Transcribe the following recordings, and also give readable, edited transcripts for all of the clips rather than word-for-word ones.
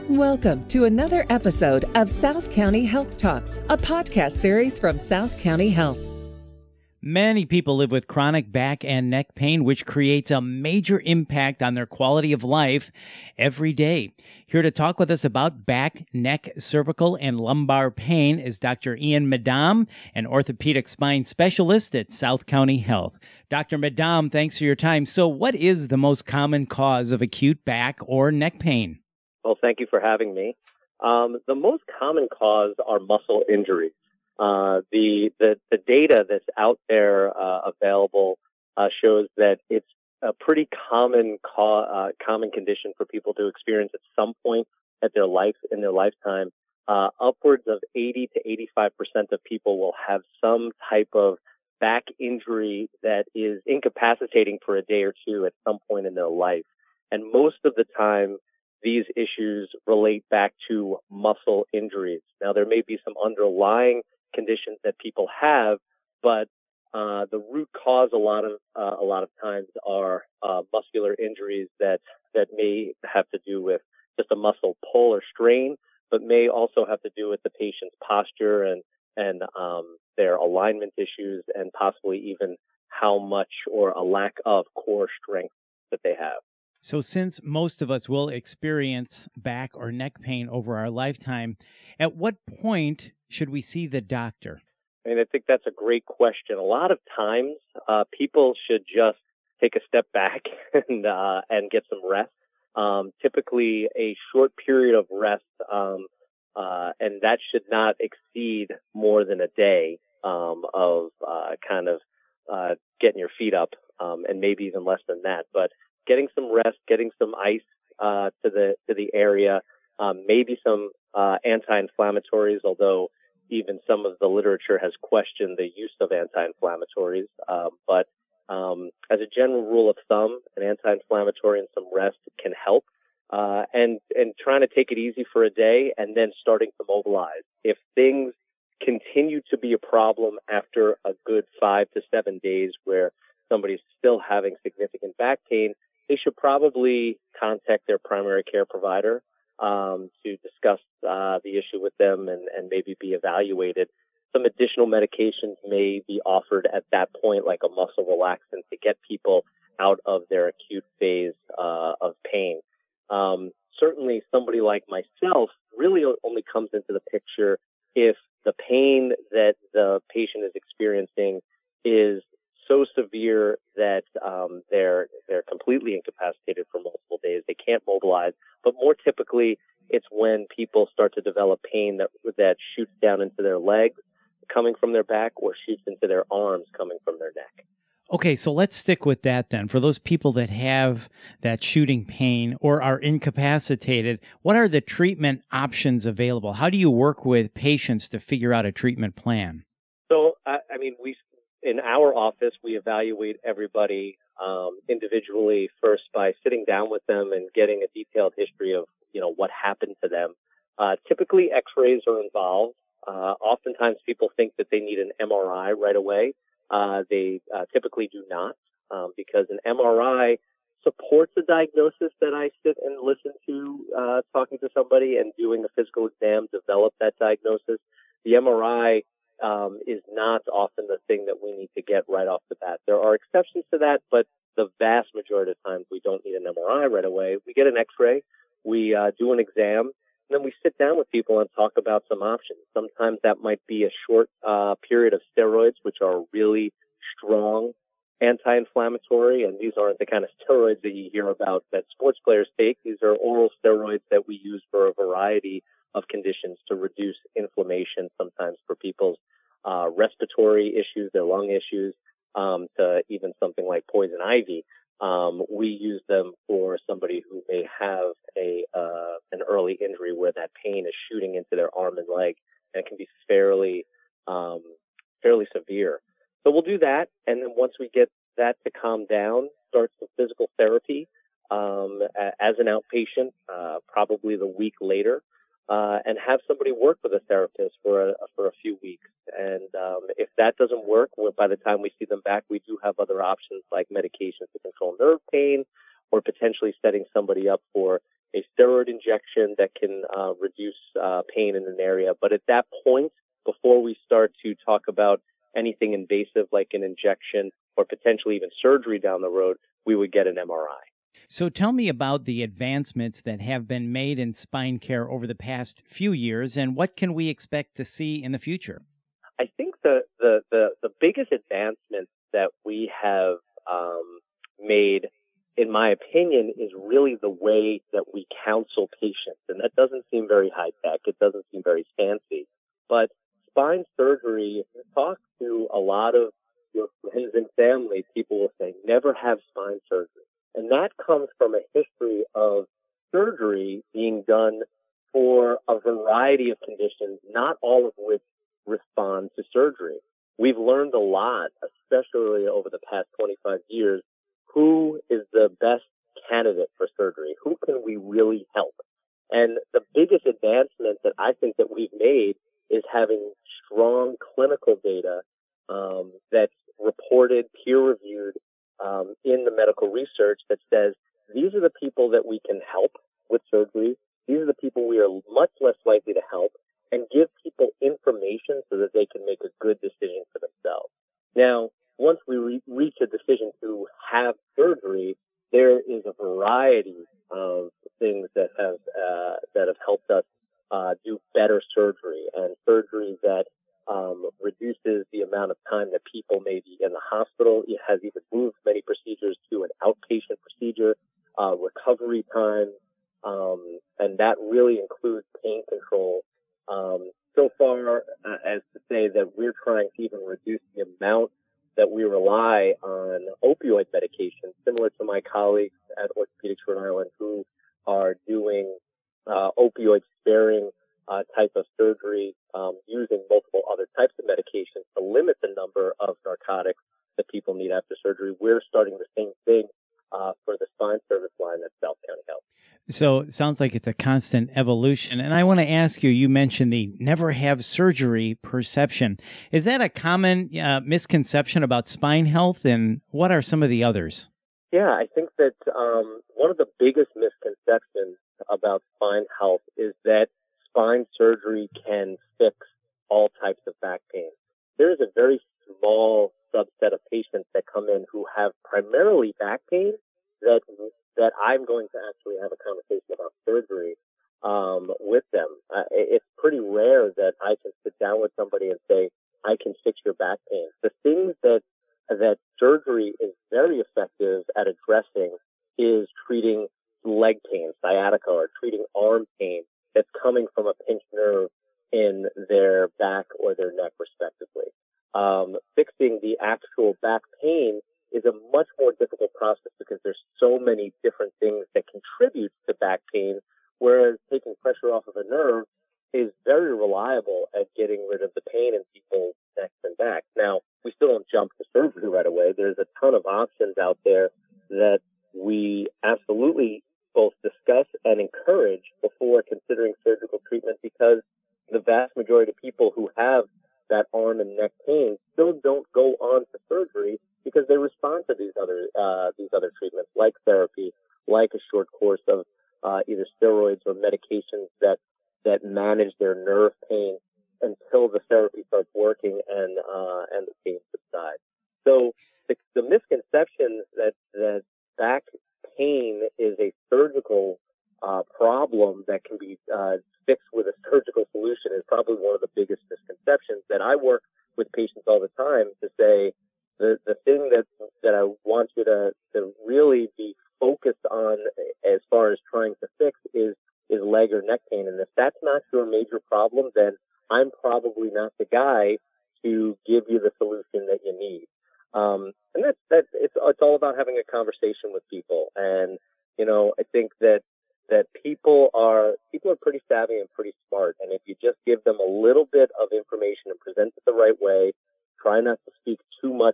Welcome to another episode of South County Health Talks, a podcast series from South County Health. Many people live with chronic back and neck pain, which creates a major impact on their quality of life every day. Here to talk with us about back, neck, cervical, and lumbar pain is Dr. Ian Madam, an orthopedic spine specialist at South County Health. Dr. Madam, thanks for your time. So what is the most common cause of acute back or neck pain? Well, thank you for having me. The most common cause are muscle injuries. The data that's out there available shows that it's a pretty common condition for people to experience at some point in their lifetime. Upwards of 80 to 85% of people will have some type of back injury that is incapacitating for a day or two at some point in their life. And most of the time, these issues relate back to muscle injuries. Now, there may be some underlying conditions that people have, but the root cause a lot of times are muscular injuries that may have to do with just a muscle pull or strain, but may also have to do with the patient's posture and their alignment issues, and possibly even how much or a lack of core strength that they have. So since most of us will experience back or neck pain over our lifetime, at what point should we see the doctor? I mean, I think that's a great question. A lot of times, people should just take a step back and get some rest. Typically, a short period of rest, and that should not exceed more than a day of getting your feet up, and maybe even less than that. But getting some rest, getting some ice to the area, maybe some anti-inflammatories, although even some of the literature has questioned the use of anti-inflammatories. But as a general rule of thumb, an anti-inflammatory and some rest can help. And trying to take it easy for a day and then starting to mobilize. If things continue to be a problem after a good 5 to 7 days where somebody's still having significant back pain, they should probably contact their primary care provider to discuss the issue with them and maybe be evaluated. Some additional medications may be offered at that point, like a muscle relaxant, to get people out of their acute phase of pain. Certainly somebody like myself really only comes into the picture if the pain that the patient is experiencing is so severe that they're completely incapacitated for multiple days. They can't mobilize. But more typically, it's when people start to develop pain that shoots down into their legs coming from their back, or shoots into their arms coming from their neck. Okay, so let's stick with that then. For those people that have that shooting pain or are incapacitated, what are the treatment options available? How do you work with patients to figure out a treatment plan? So, in our office, we evaluate everybody individually first by sitting down with them and getting a detailed history of, what happened to them. Typically, X-rays are involved. Oftentimes, people think that they need an MRI right away. They typically do not, because an MRI supports a diagnosis that I sit and listen to, talking to somebody and doing a physical exam, develop that diagnosis. The MRI is not often the thing that we need to get right off the bat. There are exceptions to that, but the vast majority of times we don't need an MRI right away. We get an X-ray, we do an exam, and then we sit down with people and talk about some options. Sometimes that might be a short period of steroids, which are really strong anti-inflammatory, and these aren't the kind of steroids that you hear about that sports players take. These are oral steroids that we use for a variety of conditions to reduce inflammation, sometimes for people's respiratory issues, their lung issues, to even something like poison ivy. We use them for somebody who may have an early injury where that pain is shooting into their arm and leg, and it can be fairly severe. So we'll do that, and then once we get that to calm down, start some physical therapy as an outpatient, probably the week later, and have somebody work with a therapist for a few weeks. And if that doesn't work, by the time we see them back, we do have other options like medications to control nerve pain, or potentially setting somebody up for a steroid injection that can reduce pain in an area. But at that point, before we start to talk about anything invasive like an injection or potentially even surgery down the road, we would get an MRI. So tell me about the advancements that have been made in spine care over the past few years, and what can we expect to see in the future? I think the biggest advancement that we have made, in my opinion, is really the way that we counsel patients. And that doesn't seem very high tech. It doesn't seem very fancy. But spine surgery, if you talk to a lot of your friends and family, people will say, never have spine surgery. And that comes from a history of surgery being done for a variety of conditions, not all of which respond to surgery. We've learned a lot, especially over the past 25 years, who is the best candidate for surgery? Who can we really help? And the biggest advancement that I think that we've made is having strong clinical data that's reported, peer-reviewed in the medical research that says these are the people that we can help with surgery. These are the people we are much less likely to help, and give people information so that they can make a good decision for themselves. Now, once we reach a decision to have surgery, there is a variety of things that have helped us do better surgery, and surgery that reduces the amount of time that people may be in the hospital. It has even moved many procedures to an outpatient procedure, recovery time, and that really includes pain control. So far as to say that we're trying to even reduce the amount that we rely on opioid medication, similar to my colleagues at Orthopedics Rhode Island who are doing opioid-sparing type of surgery using multiple other types of medications to limit the number of narcotics that people need after surgery. We're starting the same thing for the spine service line at South County Health. So it sounds like it's a constant evolution. And I want to ask you, you mentioned the never have surgery perception. Is that a common misconception about spine health, and what are some of the others? Yeah, I think that one of the biggest misconceptions about spine health is that spine surgery can fix all types of back pain. There is a very small subset of patients that come in who have primarily back pain that I'm going to actually have a conversation about surgery with them. It's pretty rare that I can sit down with somebody and say, I can fix your back pain. The things that surgery is very effective at addressing is treating leg pain, sciatica, or treating arm pain that's coming from a pinched nerve in their back or their neck, respectively. Fixing the actual back pain is a much more difficult process because there's so many different things that contribute to back pain, whereas taking pressure off of a nerve is very reliable at getting rid of the pain in people's necks and backs. Now, we still don't jump to surgery right away. There's a ton of options out there that we absolutely both discuss and encourage before considering surgical treatment, because the vast majority of people who have that arm and neck pain still don't go on to surgery because they respond to these other treatments, like therapy, like a short course of either steroids or medications that manage their nerve pain until the therapy starts working and the pain subsides. So the misconception that back pain is a surgical problem that can be fixed with a surgical solution is probably one of the biggest misconceptions that I work with patients all the time to say the thing that I want you to really be focused on as far as trying to fix is leg or neck pain. And if that's not your major problem, then I'm probably not the guy to give you the solution that you need. And it's all about having a conversation with people. And, I think that people are pretty savvy and pretty smart. And if you just give them a little bit of information and present it the right way, try not to speak too much,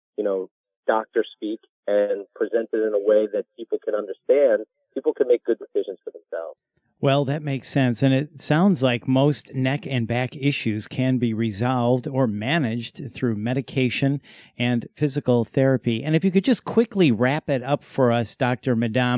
doctor speak, and present it in a way that people can understand, people can make good decisions for themselves. Well, that makes sense. And it sounds like most neck and back issues can be resolved or managed through medication and physical therapy. And if you could just quickly wrap it up for us, Dr. Madam,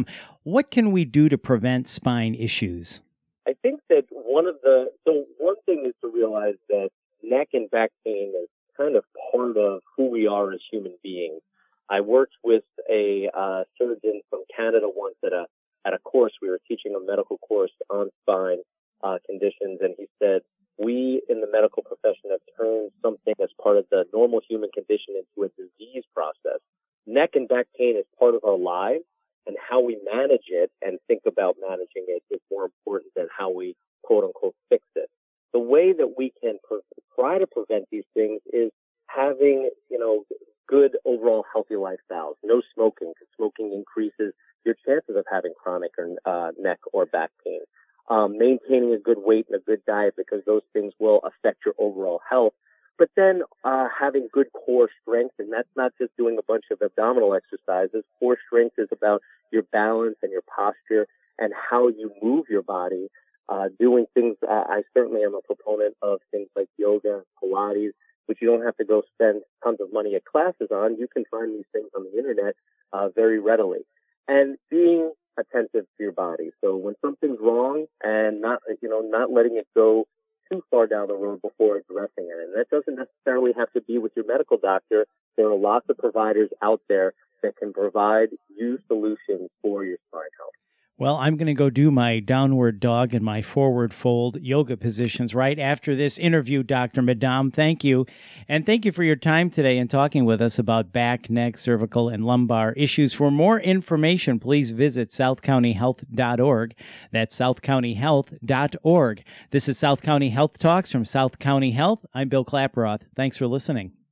What can we do to prevent spine issues? I think that one thing is to realize that neck and back pain is kind of part of who we are as human beings. I worked with a surgeon from Canada once at a course. We were teaching a medical course on spine conditions, and he said, we in the medical profession have turned something as part of the normal human condition into a disease process. Neck and back pain is part of our lives, and how we manage it and think about managing it is more important than how we quote unquote fix it. The way that we can try to prevent these things is having, good overall healthy lifestyles. No smoking, because smoking increases your chances of having chronic or neck or back pain. Maintaining a good weight and a good diet, because those things will affect your overall health. But then having good core strength, and that's not just doing a bunch of abdominal exercises. Core strength is about your balance and your posture and how you move your body. Doing things, I certainly am a proponent of things like yoga, Pilates, which you don't have to go spend tons of money at classes on. You can find these things on the internet very readily. And being attentive to your body. So when something's wrong, and not letting it go too far down the road before addressing it. And that doesn't necessarily have to be with your medical doctor. There are lots of providers out there that can provide you solutions for your spine health. Well, I'm going to go do my downward dog and my forward fold yoga positions right after this interview, Dr. Madam. Thank you. And thank you for your time today and talking with us about back, neck, cervical, and lumbar issues. For more information, please visit southcountyhealth.org. That's southcountyhealth.org. This is South County Health Talks from South County Health. I'm Bill Klaproth. Thanks for listening.